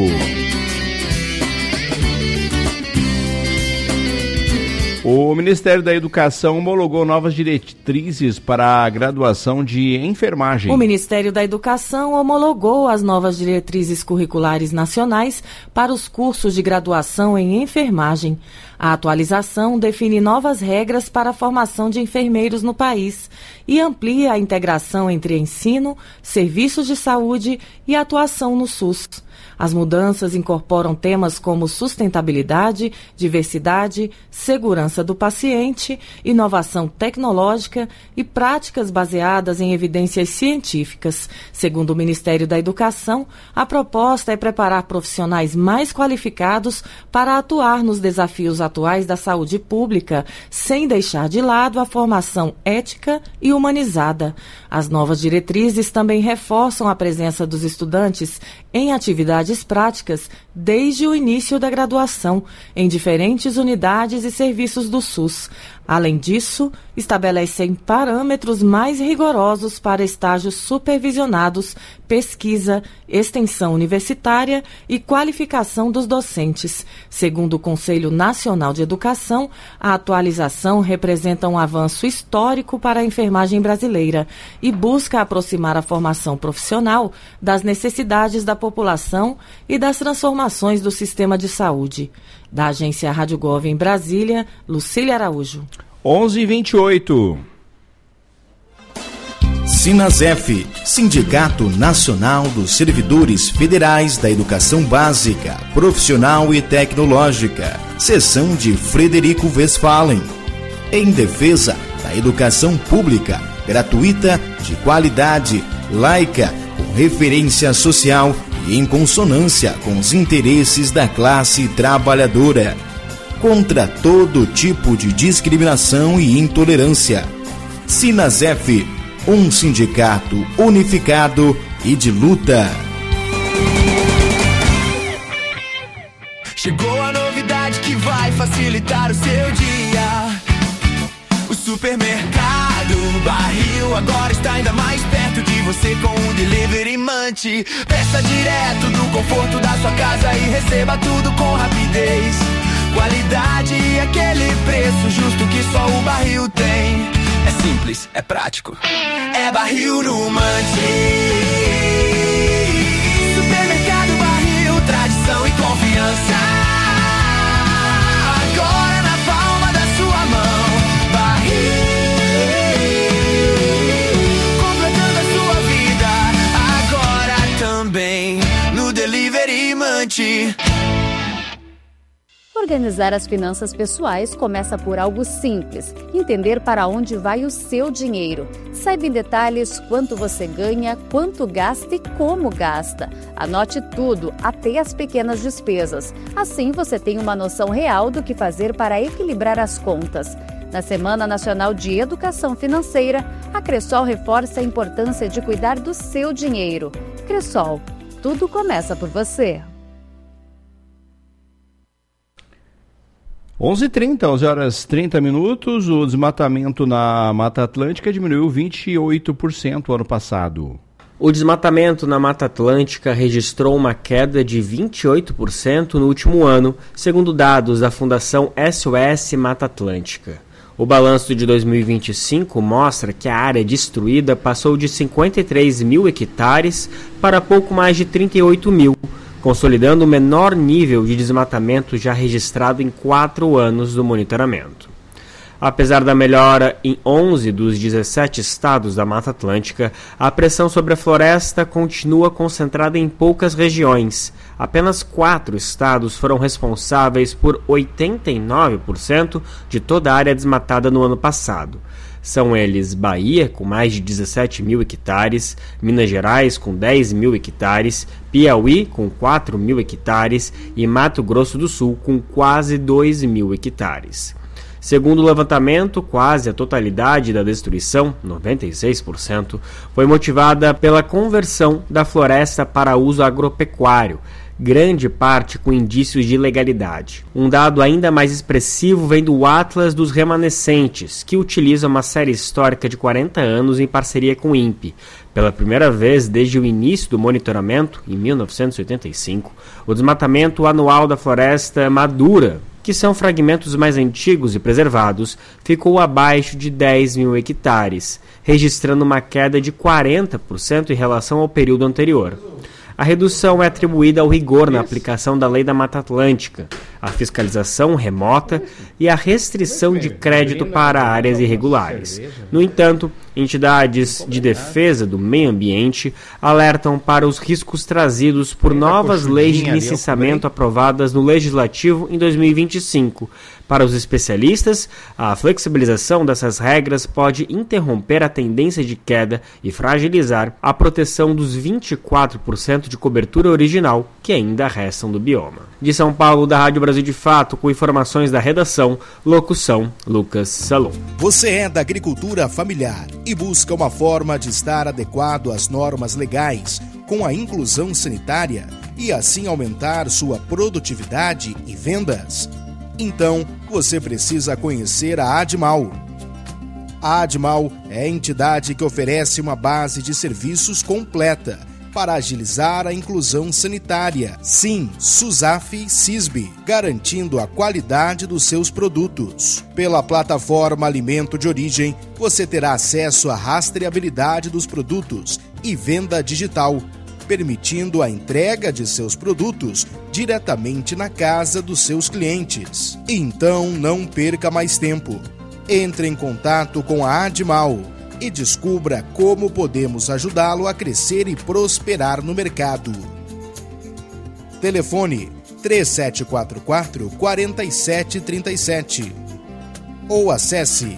O Ministério da Educação homologou novas diretrizes para a graduação de enfermagem. O Ministério da Educação homologou as novas diretrizes curriculares nacionais para os cursos de graduação em enfermagem. A atualização define novas regras para a formação de enfermeiros no país e amplia a integração entre ensino, serviços de saúde e atuação no SUS. As mudanças incorporam temas como sustentabilidade, diversidade, segurança do paciente, inovação tecnológica e práticas baseadas em evidências científicas. Segundo o Ministério da Educação, a proposta é preparar profissionais mais qualificados para atuar nos desafios atuais da saúde pública, sem deixar de lado a formação ética e humanizada. As novas diretrizes também reforçam a presença dos estudantes em atividades práticas desde o início da graduação, em diferentes unidades e serviços do SUS. Além disso, estabelecem parâmetros mais rigorosos para estágios supervisionados, pesquisa, extensão universitária e qualificação dos docentes. Segundo o Conselho Nacional de Educação, a atualização representa um avanço histórico para a enfermagem brasileira e busca aproximar a formação profissional das necessidades da população educação e das transformações do sistema de saúde. Da agência Rádio Gov em Brasília, Lucília Araújo. 11h28. Sinasef, Sindicato Nacional dos Servidores Federais da Educação Básica, Profissional e Tecnológica, seção de Frederico Westphalen. Em defesa da educação pública, gratuita, de qualidade, laica, com referência social e em consonância com os interesses da classe trabalhadora. Contra todo tipo de discriminação e intolerância. Sinasef, um sindicato unificado e de luta. Chegou a novidade que vai facilitar o seu dia. O supermercado Barril agora está ainda mais perto de você com o Delivery Munch. Peça direto do conforto da sua casa e receba tudo com rapidez. Qualidade e aquele preço justo que só o Barril tem. É simples, é prático, é Barril no Munch. Supermercado Barril, tradição e confiança. Agora na palma da sua mão. Barril, completando a sua vida. Agora também no Delivery Munch. Organizar as finanças pessoais começa por algo simples: entender para onde vai o seu dinheiro. Saiba em detalhes quanto você ganha, quanto gasta e como gasta. Anote tudo, até as pequenas despesas. Assim você tem uma noção real do que fazer para equilibrar as contas. Na Semana Nacional de Educação Financeira, a Cressol reforça a importância de cuidar do seu dinheiro. Cressol, tudo começa por você. 11h30, 11h30. O desmatamento na Mata Atlântica diminuiu 28% ano passado. O desmatamento na Mata Atlântica registrou uma queda de 28% no último ano, segundo dados da Fundação SOS Mata Atlântica. O balanço de 2025 mostra que a área destruída passou de 53 mil hectares para pouco mais de 38 mil, consolidando o menor nível de desmatamento já registrado em 4 anos do monitoramento. Apesar da melhora em 11 dos 17 estados da Mata Atlântica, a pressão sobre a floresta continua concentrada em poucas regiões. Apenas 4 estados foram responsáveis por 89% de toda a área desmatada no ano passado. São eles Bahia, com mais de 17 mil hectares, Minas Gerais, com 10 mil hectares, Piauí, com 4 mil hectares e Mato Grosso do Sul, com quase 2 mil hectares. Segundo o levantamento, quase a totalidade da destruição, 96%, foi motivada pela conversão da floresta para uso agropecuário, grande parte com indícios de ilegalidade. Um dado ainda mais expressivo vem do Atlas dos Remanescentes, que utiliza uma série histórica de 40 anos em parceria com o INPE. Pela primeira vez desde o início do monitoramento, em 1985, o desmatamento anual da floresta madura, que são fragmentos mais antigos e preservados, ficou abaixo de 10 mil hectares, registrando uma queda de 40% em relação ao período anterior. A redução é atribuída ao rigor na aplicação da Lei da Mata Atlântica, a fiscalização remota e a restrição de crédito para áreas irregulares. No entanto, entidades de defesa do meio ambiente alertam para os riscos trazidos por novas leis de licenciamento aprovadas no Legislativo em 2025. Para os especialistas, a flexibilização dessas regras pode interromper a tendência de queda e fragilizar a proteção dos 24% de cobertura original que ainda restam do bioma. De São Paulo, da Rádio Brasil de Fato, com informações da redação, locução Lucas Salom. Você é da agricultura familiar e busca uma forma de estar adequado às normas legais, com a inclusão sanitária e assim aumentar sua produtividade e vendas? Então, você precisa conhecer a Admal. A Admal é a entidade que oferece uma base de serviços completa para agilizar a inclusão sanitária. Sim, SUSAF e CISB, garantindo a qualidade dos seus produtos. Pela plataforma Alimento de Origem, você terá acesso à rastreabilidade dos produtos e venda digital. permitindo a entrega de seus produtos diretamente na casa dos seus clientes. Então não perca mais tempo. Entre em contato com a Admal e descubra como podemos ajudá-lo a crescer e prosperar no mercado. Telefone 3744-4737 ou acesse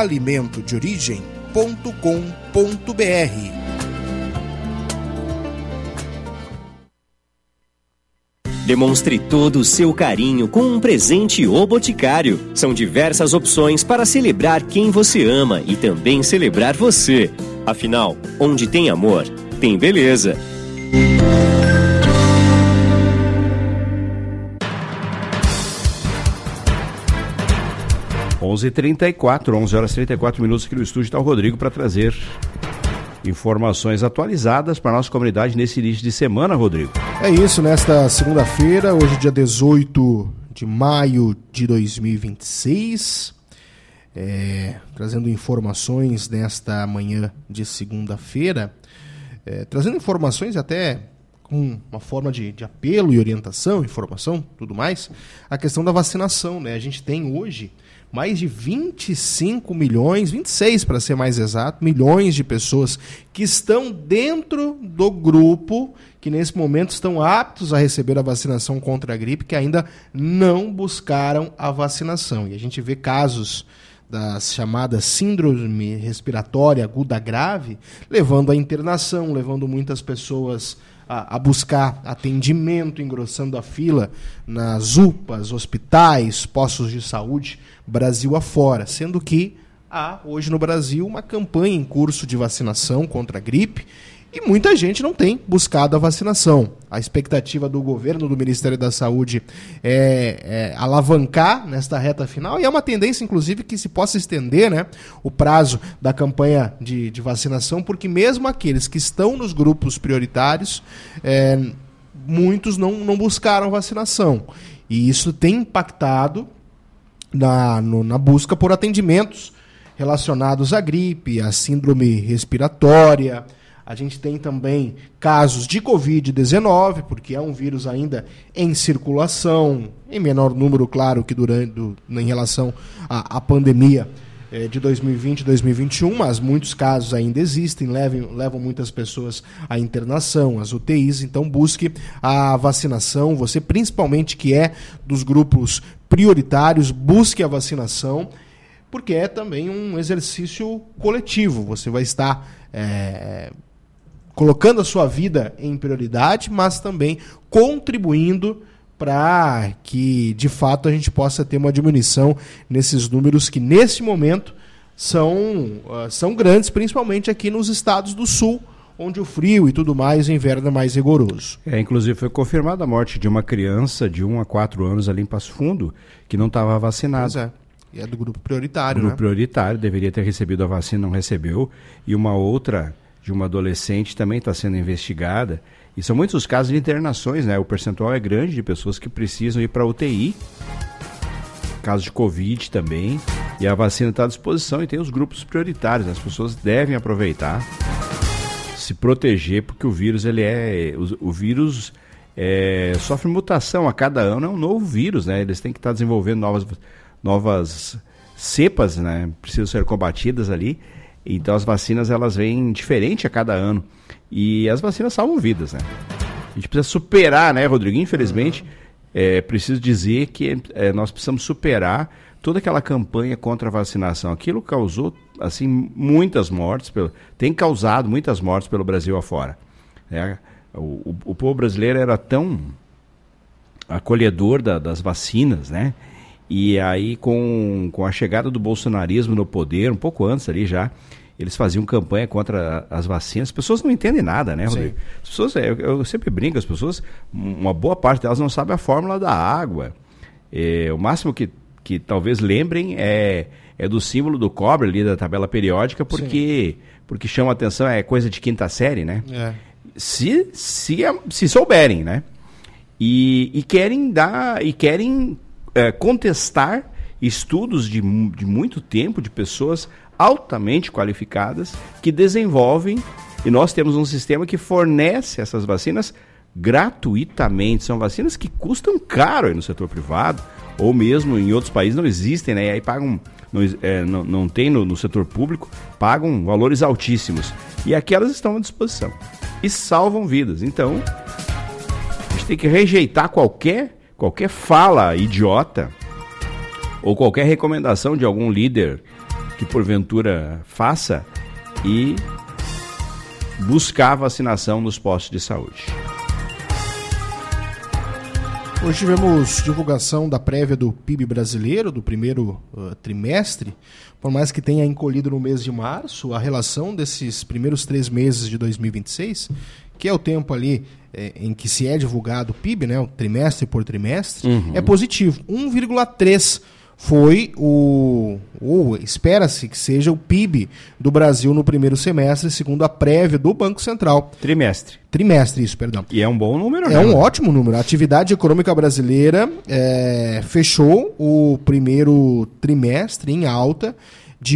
alimentodeorigem.com.br. Demonstre todo o seu carinho com um presente O Boticário. São diversas opções para celebrar quem você ama e também celebrar você. Afinal, onde tem amor, tem beleza. Onze horas e 34 minutos aqui no estúdio. Está o Rodrigo para trazer informações atualizadas para a nossa comunidade nesse início de semana, Rodrigo. É isso, nesta segunda-feira, hoje dia 18 de maio de 2026, trazendo informações nesta manhã de segunda-feira, trazendo informações até com uma forma de apelo e orientação, informação, tudo mais, a questão da vacinação, né? A gente tem hoje mais de 25 milhões, 26 para ser mais exato, milhões de pessoas que estão dentro do grupo, que nesse momento estão aptos a receber a vacinação contra a gripe, que ainda não buscaram a vacinação. E a gente vê casos das chamadas síndrome respiratória aguda grave, levando à internação, levando muitas pessoas a buscar atendimento, engrossando a fila nas UPAs, hospitais, postos de saúde, Brasil afora, sendo que há hoje no Brasil uma campanha em curso de vacinação contra a gripe e muita gente não tem buscado a vacinação. A expectativa do governo, do Ministério da Saúde, é alavancar nesta reta final e é uma tendência, inclusive, que se possa estender, né, o prazo da campanha de vacinação, porque mesmo aqueles que estão nos grupos prioritários, muitos não buscaram vacinação. E isso tem impactado na busca por atendimentos relacionados à gripe, à síndrome respiratória. A gente tem também casos de Covid-19, porque é um vírus ainda em circulação, em menor número, claro, que em relação à pandemia de 2020 e 2021, mas muitos casos ainda existem, levam muitas pessoas à internação, às UTIs. Então busque a vacinação, você principalmente que é dos grupos prioritários, busque a vacinação, porque é também um exercício coletivo. Você vai estar colocando a sua vida em prioridade, mas também contribuindo para que, de fato, a gente possa ter uma diminuição nesses números que, nesse momento, são grandes, principalmente aqui nos estados do sul, onde o frio e tudo mais, o inverno é mais rigoroso. Inclusive foi confirmada a morte de uma criança de 1 a 4 anos ali em Passo Fundo, que não estava vacinada. Pois é. E é do grupo prioritário, grupo prioritário, deveria ter recebido a vacina, não recebeu. E uma outra, de uma adolescente, também está sendo investigada. E são muitos os casos de internações, né? O percentual é grande de pessoas que precisam ir para UTI. Casos de Covid também. E a vacina está à disposição e tem os grupos prioritários. As pessoas devem aproveitar, se proteger, porque o vírus, o vírus sofre mutação a cada ano, é um novo vírus, né? Eles têm que estar desenvolvendo novas cepas, né? Precisam ser combatidas ali. Então as vacinas, elas vêm diferente a cada ano. E as vacinas salvam vidas, né? A gente precisa superar, né, Rodrigo? Infelizmente, preciso dizer que nós precisamos superar toda aquela campanha contra a vacinação. Aquilo causou, assim, muitas mortes, tem causado muitas mortes pelo Brasil afora. O povo brasileiro era tão acolhedor das vacinas, né? E aí, com a chegada do bolsonarismo no poder, um pouco antes ali já, eles faziam campanha contra as vacinas. As pessoas não entendem nada, né, Rodrigo? As pessoas, eu sempre brinco, as pessoas, uma boa parte delas não sabe a fórmula da água. O máximo que talvez lembrem é do símbolo do cobre ali da tabela periódica, porque chama a atenção, é coisa de quinta série, né? Se souberem, né? E querem contestar estudos de muito tempo de pessoas altamente qualificadas que desenvolvem E nós temos um sistema que fornece essas vacinas gratuitamente. São vacinas que custam caro aí no setor privado, ou mesmo em outros países não existem, né? E aí pagam, não tem no setor público, pagam valores altíssimos. E aqui elas estão à disposição e salvam vidas. Então, a gente tem que rejeitar qualquer fala idiota ou qualquer recomendação de algum líder que porventura faça e buscar a vacinação nos postos de saúde. Hoje tivemos divulgação da prévia do PIB brasileiro, do primeiro trimestre. Por mais que tenha encolhido no mês de março, a relação desses primeiros 3 meses de 2026, que é o tempo ali em que se é divulgado o PIB, né, o trimestre por trimestre, é positivo. 1,3 foi ou espera-se que seja o PIB do Brasil no primeiro semestre, segundo a prévia do Banco Central. Trimestre, isso, perdão. E é um bom número, né? É um ótimo número. A atividade econômica brasileira fechou o primeiro trimestre em alta de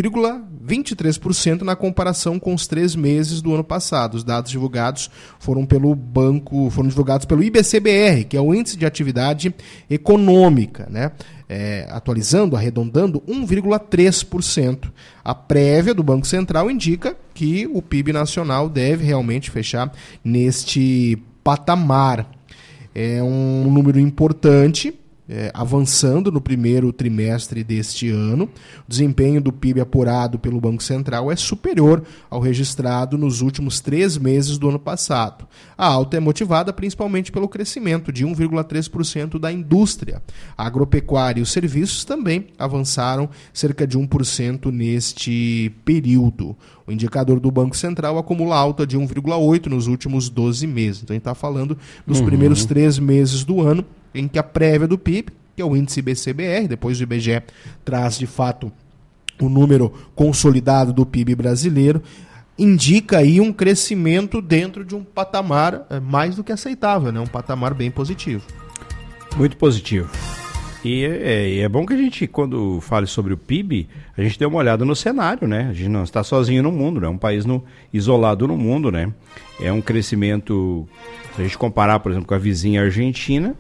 1,23% na comparação com os 3 meses do ano passado. Os dados divulgados foram divulgados pelo IBCBR, que é o Índice de Atividade Econômica, né? Atualizando, arredondando, 1,3%. A prévia do Banco Central indica que o PIB nacional deve realmente fechar neste patamar. É um número importante, avançando no primeiro trimestre deste ano. O desempenho do PIB apurado pelo Banco Central é superior ao registrado nos últimos 3 meses do ano passado. A alta é motivada principalmente pelo crescimento de 1,3% da indústria. A agropecuária e os serviços também avançaram cerca de 1% neste período. O indicador do Banco Central acumula alta de 1,8% nos últimos 12 meses. Então a gente está falando dos primeiros 3 meses do ano, em que a prévia do PIB, que é o índice IBCBR, depois o IBGE traz de fato o número consolidado do PIB brasileiro, indica aí um crescimento dentro de um patamar mais do que aceitável, né? Um patamar bem positivo. Muito positivo. E é bom que a gente, quando fale sobre o PIB, a gente dê uma olhada no cenário, né? A gente não está sozinho no mundo, né? É um país isolado no mundo, né? É um crescimento, se a gente comparar, por exemplo, com a vizinha Argentina,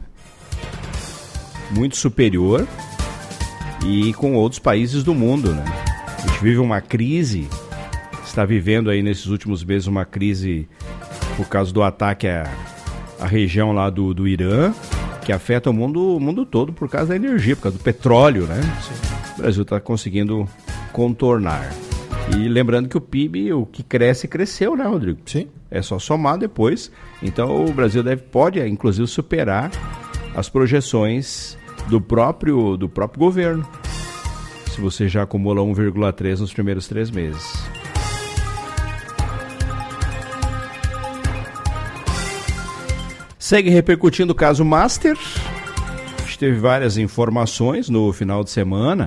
muito superior, e com outros países do mundo, né? A gente vive uma crise, está vivendo aí nesses últimos meses uma crise por causa do ataque à região lá do Irã, que afeta o mundo todo por causa da energia, por causa do petróleo, né? Sim. O Brasil está conseguindo contornar. E lembrando que o PIB, o que cresceu, né, Rodrigo? Sim. É só somar depois. Então o Brasil pode, inclusive, superar as projeções do próprio governo, se você já acumula 1,3 nos primeiros 3 meses. Segue repercutindo o caso Master. A gente teve várias informações no final de semana,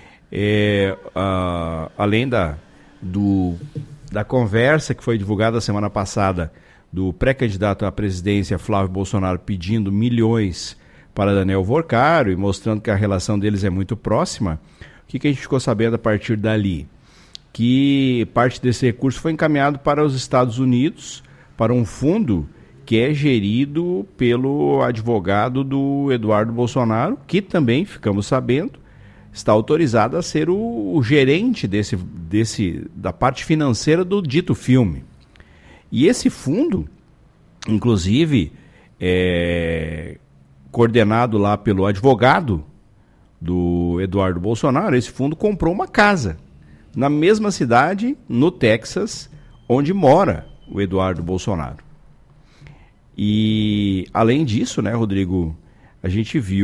além da conversa que foi divulgada semana passada do pré-candidato à presidência Flávio Bolsonaro pedindo milhões para Daniel Vorcaro e mostrando que a relação deles é muito próxima. O que a gente ficou sabendo a partir dali? Que parte desse recurso foi encaminhado para os Estados Unidos, para um fundo que é gerido pelo advogado do Eduardo Bolsonaro, que também, ficamos sabendo, está autorizado a ser o gerente da parte financeira do dito filme. E esse fundo, inclusive, coordenado lá pelo advogado do Eduardo Bolsonaro, esse fundo comprou uma casa na mesma cidade, no Texas, onde mora o Eduardo Bolsonaro. E, além disso, né, Rodrigo, a gente viu